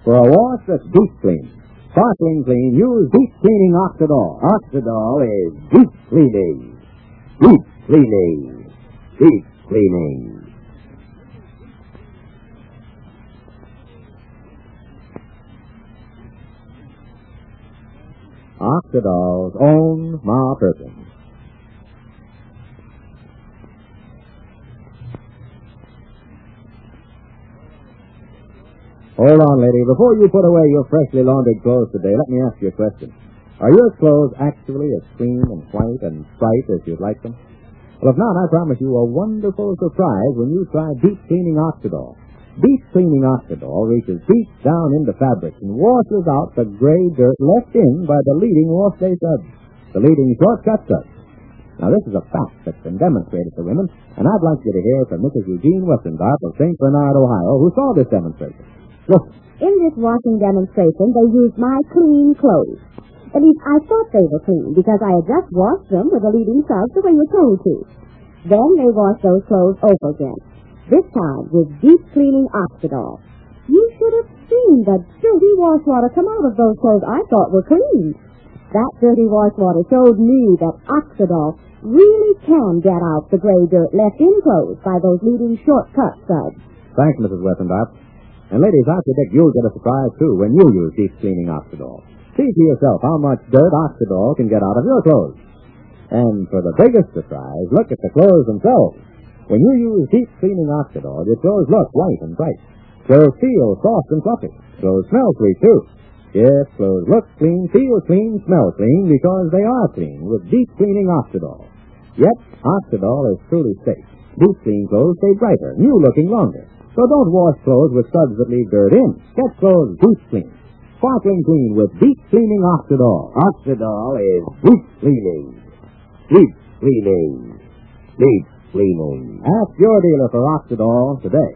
For a wash that's deep clean, sparkling clean, use deep cleaning Oxidol. Oxidol is deep cleaning. Deep cleaning. Deep cleaning. Oxidol's own Ma Perkins. Hold on, lady. Before you put away your freshly laundered clothes today, let me ask you a question. Are your clothes actually as clean and white and bright as you'd like them? Well, if not, I promise you a wonderful surprise when you try Deep Cleaning Oxidol. Deep Cleaning Oxidol reaches deep down into fabrics and washes out the gray dirt left in by the leading wash day suds, the leading shortcut suds. Now, this is a fact that's been demonstrated to women, and I'd like you to hear from Mrs. Eugene Westendorf of St. Bernard, Ohio, who saw this demonstration. Listen. In this washing demonstration, they used my clean clothes. At least I thought they were clean because I had just washed them with the leading suds the way you're told to. Then they washed those clothes over again, this time with Deep Cleaning Oxidol. You should have seen the dirty wash water come out of those clothes I thought were clean. That dirty wash water showed me that Oxidol really can get out the gray dirt left in clothes by those leading shortcut suds. Thanks, Mrs. Westendorf. And ladies, I predict you'll get a surprise, too, when you use Deep Cleaning Oxidol. See for yourself how much dirt Oxidol can get out of your clothes. And for the biggest surprise, look at the clothes themselves. When you use Deep Cleaning Oxidol, your clothes look white and bright. Clothes feel soft and fluffy. Clothes smell sweet, too. Yes, clothes look clean, feel clean, smell clean, because they are clean with Deep Cleaning Oxidol. Yet, Oxidol is truly safe. Deep clean clothes stay brighter, new looking longer. So don't wash clothes with suds that leave dirt in. Get clothes deep clean. Sparkling clean with Deep Cleaning Oxidol. Oxidol is deep cleaning. Deep cleaning. Deep cleaning. Ask your dealer for Oxidol today.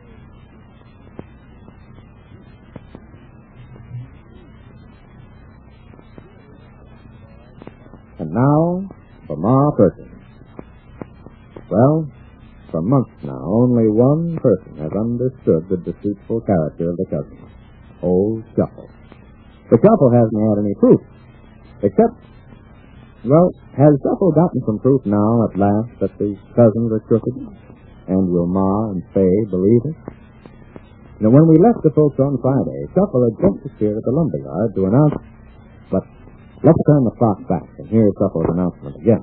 And now, for Ma Perkins. Well, for months now, only one person has understood the deceitful character of the cousin, Old Shuffle. The Shuffle hasn't had any proof, except, well, has Shuffle gotten some proof now at last that the cousins are crooked? And will Ma and Fay believe it? Now, when we left the folks on Friday, Shuffle had just appeared at the lumberyard to announce, but let's turn the clock back and hear Shuffle's announcement again.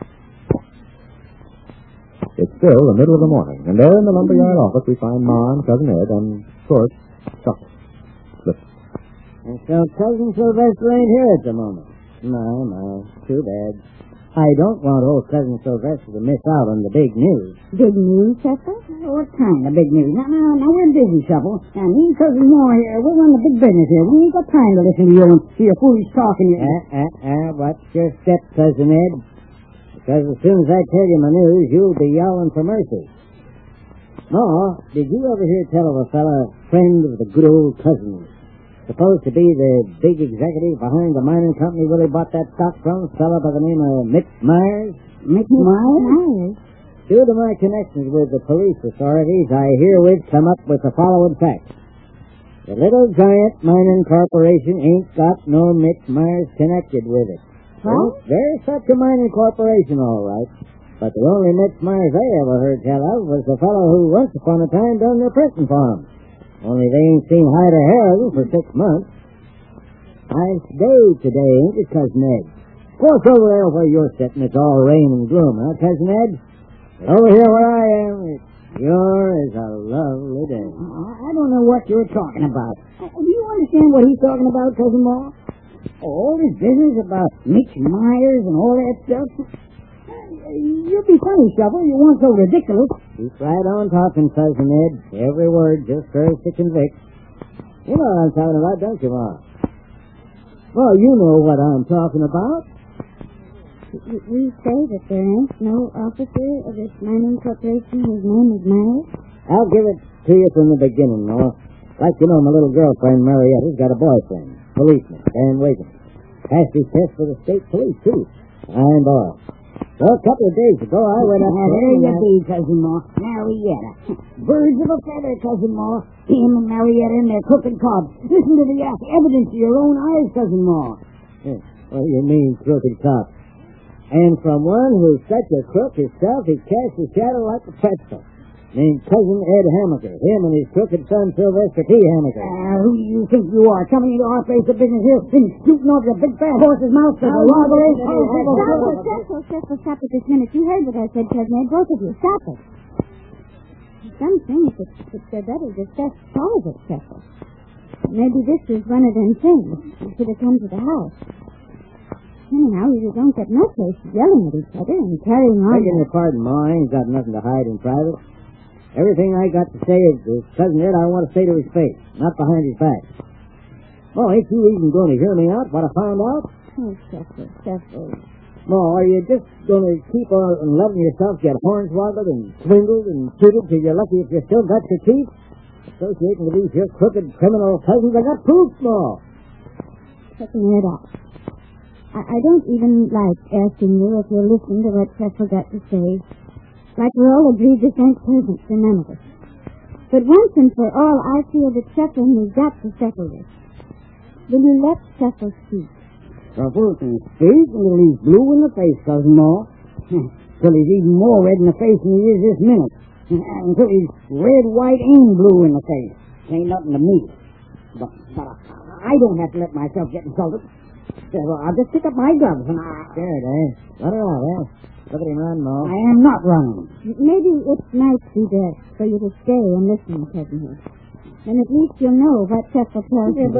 It's still the middle of the morning, and there in the lumberyard office we find Ma and Cousin Ed and, of course, Shuffle. Listen. And so Cousin Sylvester ain't here at the moment. My, too bad. I don't want old Cousin Sylvester to miss out on the big news. Big news, Chester? What kind of big news? Now, we're busy, Shuffle. And me and Cousin Moore here, we're on the big business here. We ain't got time to listen to your foolish talking. Watch your step, Cousin Ed. Because as soon as I tell you my news, you'll be yelling for mercy. Ma, did you ever hear tell of a fella, friend of the good old cousin, supposed to be the big executive behind the mining company Willie bought that stock from, a fella by the name of Mitch Myers? Mitch Myers? Due to my connections with the police authorities, I herewith come up with the following facts. The Little Giant Mining Corporation ain't got no Mitch Myers connected with it. Well, there's such a mining corporation, all right. But the only Mitch Myers I ever heard tell of was the fellow who once upon a time done their printing for him. Only they ain't seen hide or hair of him for 6 months. Nice day today, ain't it, Cousin Ed? Of course, over there where you're sitting, it's all rain and gloom, huh, Cousin Ed? But over here where I am, it sure is a lovely day. I don't know what you're talking about. Do you understand what he's talking about, Cousin Moore? All this business about Mitch Myers and all that stuff? You'll be funny, Shuffle. You weren't so ridiculous. Keep right on talking, Cousin Ed. Every word just serves to convict. You know what I'm talking about, don't you, Ma? Well, you know what I'm talking about. You say that there ain't no officer of this mining corporation whose name is Myers? I'll give it to you from the beginning, Ma. Like you know, my little girlfriend, Marietta's got a boyfriend. Policeman, Dan Wiggins. Passed his test for the state police, too. Fine boy. Well, a couple of days ago, I went up there. There you be, Cousin Moore. Marietta. Birds of a feather, Cousin Moore. him and Marietta and their crooked cops. Listen to the evidence of your own eyes, Cousin Ma. What do you mean, crooked cops? And from one who's such a crook himself, he casts a shadow like a pretzel. Named Cousin Ed Hamaker. Him and his crooked son, Sylvester T. Hamaker. Who do you think you are, coming into our place of business here and shooting off your big fat horse's mouth to the robbery? Stop it this minute. You heard what I said, Cousin Ed. Both of you. Stop it. Some things they're better discussed private, Cecil. Maybe this is one of them things. You should have come to the house. Anyhow, you don't get no place yelling at each other and carrying on. Begging your pardon, Ma. I ain't got nothing to hide in private. Everything I got to say is Cousin Ed, I want to say to his face, not behind his back. Well, ain't you even going to hear me out, what I found out? Oh, Cecil. Ma, are you just going to keep on letting yourself get hornswoggled and swindled and cheated till you're lucky if you still got your teeth? Associating with these here crooked criminal cousins, I got proof, Ma. Cousin Ed, I don't even like asking you if you're listening to what Cecil got to say. Like we're all agreed this ain't pleasant for none of us. But once and for all, I feel that Cecil has got to settle this. Will you let Cecil speak? Cecil can speak until he's blue in the face, Cousin Ma. Till he's even more red in the face than he is this minute. Until he's red, white, and blue in the face. Ain't nothing to me. But I don't have to let myself get insulted. Well, I'll just pick up my gloves and Scared, eh? Run around, eh? Look at him run, Ma. I am not running. Maybe it might be best for you to stay and listen, Cousin Ed. Then at least you'll know what Cecil tells you.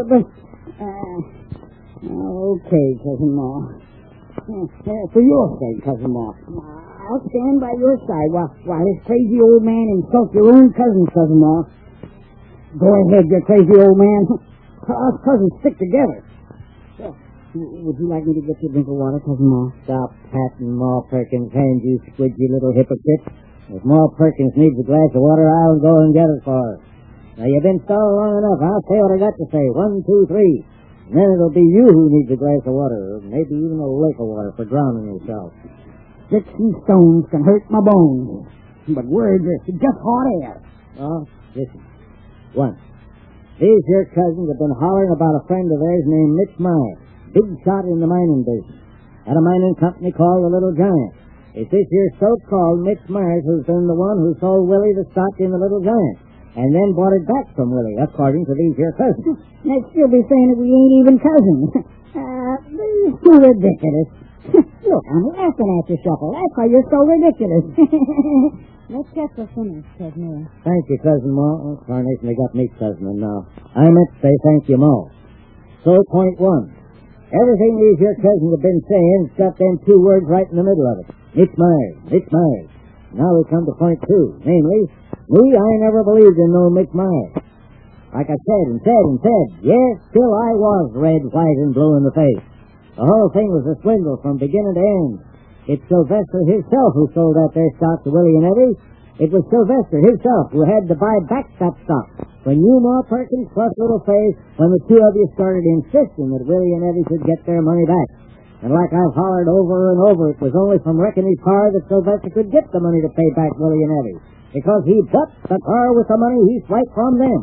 Okay, Cousin Ma. For your sake, Cousin Ma. I'll stand by your side while this crazy old man insults your own cousins, Cousin Ma. Go ahead, you crazy old man. Us cousins stick together. Would you like me to get you a drink of water, Cousin Ma? Stop patting Ma Perkins' hand, you squidgy little hypocrite. If Ma Perkins needs a glass of water, I'll go and get it for her. Now, you've been stalled long enough. I'll say what I got to say. 1, 2, 3. And then it'll be you who needs a glass of water, or maybe even a lake of water for drowning yourself. Sticks and stones can hurt my bones, but words are just hot air. Oh, listen. Once, these here cousins have been hollering about a friend of theirs named Mitch Myers. Big shot in the mining business. At a mining company called the Little Giant. It's this here so-called Mitch Myers who's been the one who sold Willie the stock in the Little Giant, and then bought it back from Willie, according to these here cousins. Next you'll be saying that we ain't even cousins. This is too ridiculous. Look, I'm laughing at you, Shuffle. That's why you're so ridiculous. Let Cecil finish, Cousin Ed. Thank you, Cousin Ma. Oh, Carnation, they got me cousin now. I meant to say thank you, Ma. So, point 1. Everything these here cousins have been saying's got them 2 words right in the middle of it. Mitch Myers, Mitch Myers. Now we come to point 2, namely, me, I never believed in no Mitch Myers. Like I said and said, yes, still I was red, white, and blue in the face. The whole thing was a swindle from beginning to end. It's Sylvester himself who sold out their stock to Willie and Eddie. It was Sylvester himself who had to buy back that stock. When you, Ma Perkins, plus Little Face, when the 2 of you started insisting that Willie and Eddie should get their money back. And like I've hollered over and over, it was only from wrecking his car that Sylvester could get the money to pay back Willie and Eddie. Because he bought the car with the money he swiped from them.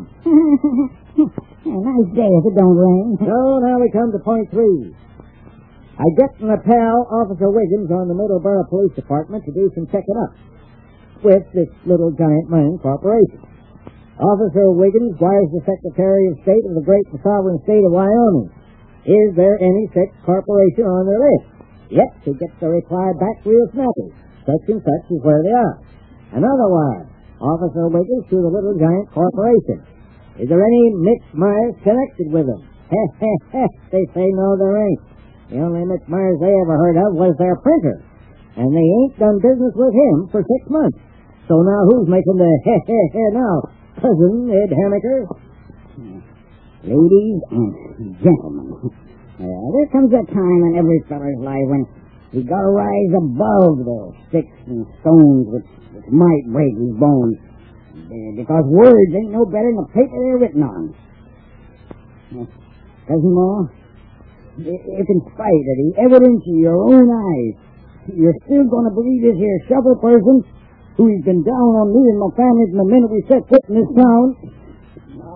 Nice day if it don't rain. So now we come to point 3. I get my pal, Officer Wiggins, on the Middleborough Police Department to do some checking up with this Little Giant Mining Corporation. Officer Wiggins wires the Secretary of State of the great and sovereign state of Wyoming. Is there any such corporation on their list? Yep, he gets the reply back real snappy. Such and such is where they are. Another wire. Officer Wiggins to the Little Giant Corporation. Is there any Mitch Myers connected with them? They say no, there ain't. The only Mitch Myers they ever heard of was their printer. And they ain't done business with him for 6 months. So now who's making the now? Cousin Ed Hamaker? Ladies and gentlemen, there comes a time in every feller's life when he got to rise above the sticks and stones which might break his bones. Because words ain't no better than the paper they're written on. Cousin Ma, if in spite of the evidence of your own eyes, you're still going to believe this here shovel person who's been down on me and my family from the minute we set foot in this town,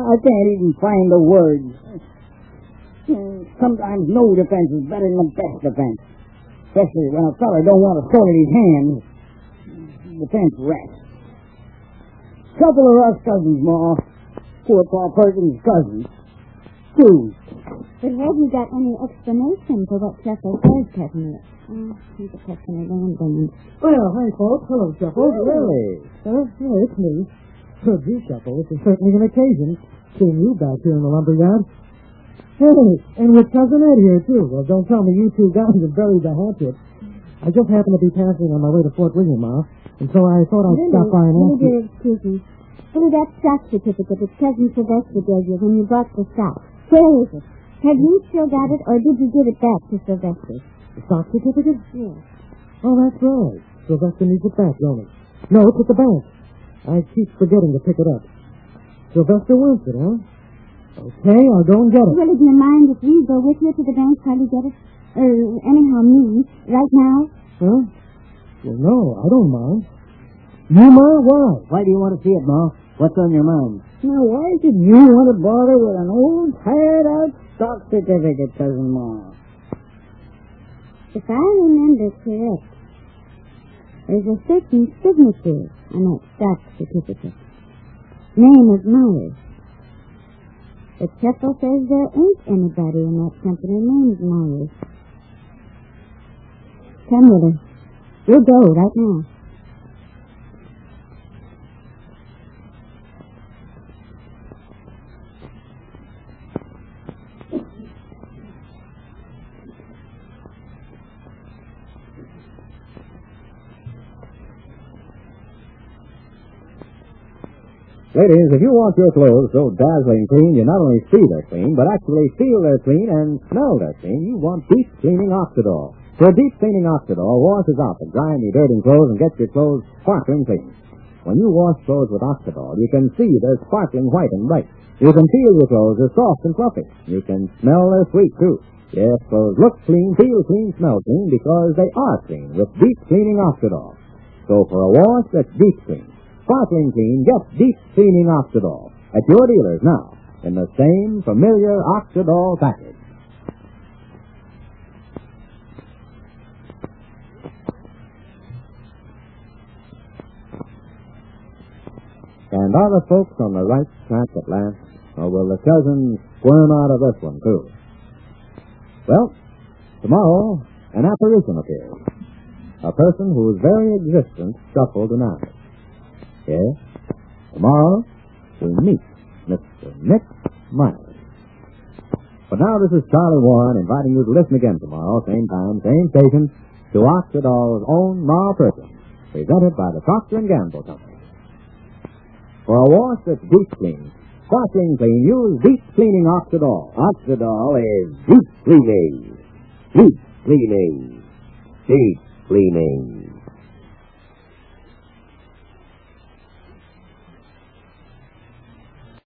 I can't even find the words. Sometimes no defense is better than the best defense. Especially when a fella don't want to sword in his hands. Defense rests. Couple of us cousins, Ma. Poor Pa Perkins' cousins. Two. But have you got any explanation for what Sheffield says, Captain? He's a customer landlord. Well, hi, folks. Hello, Sheffield. Really? Yeah, it's me. Oh, gee, Sheffield, it's certainly an occasion seeing you back here in the lumberyard. Hey, and with Cousin Ed here, too. Well, don't tell me you two guys have buried the hatchet. I just happened to be passing on my way to Fort William, Ma, and so I thought I'd stop by and ask you. Excuse me. Billy, that stock certificate that Cousin Sylvester gave you when you bought the stock. Where is it? Have you still got it, or did you give it back to Sylvester? The stock certificate? Yes. Oh, that's right. Sylvester needs it back, don't he? No, it's at the bank. I keep forgetting to pick it up. Sylvester wants it, huh? Okay, I'll go and get it. Willie, do you mind if we go with you to the bank while you get it? Anyhow, me, right now? Huh? Well, no, I don't mind. You, Ma? Why? Why do you want to see it, Ma? What's on your mind? Now, why did you want to bother with an old, tired-out stock certificate, Cousin Ma? If I remember correct, there's a certain signature on that stock certificate. Name is Myers. But Sheffield says there ain't anybody in that company named Myers. Come, Willie. We'll go right now. Ladies, if you want your clothes so dazzling clean, you not only see they're clean, but actually feel they're clean and smell they're clean, you want deep cleaning Oxidol. So deep cleaning Oxidol washes out the grimy, dirty clothes and gets your clothes sparkling clean. When you wash clothes with Oxidol, you can see they're sparkling white and bright. You can feel your clothes are soft and fluffy. You can smell they're sweet, too. Yes, clothes look clean, feel clean, smell clean, because they are clean with deep cleaning Oxidol. So for a wash that's deep clean, sparkling clean, get deep cleaning Oxidol at your dealers now in the same familiar Oxidol package. And are the folks on the right track at last? Or will the cousins squirm out of this one, too? Well, tomorrow, an apparition appears. A person whose very existence shuffled an hour. Yes, tomorrow we meet Mr. Nick Myers. But now this is Charlie Warren inviting you to listen again tomorrow, same time, same station, to Oxidol's own Ma Perkins, presented by the Procter & Gamble Company. For a wash that's deep clean, sparkling clean, use deep cleaning Oxidol. Oxidol is deep cleaning. Deep cleaning. Deep cleaning.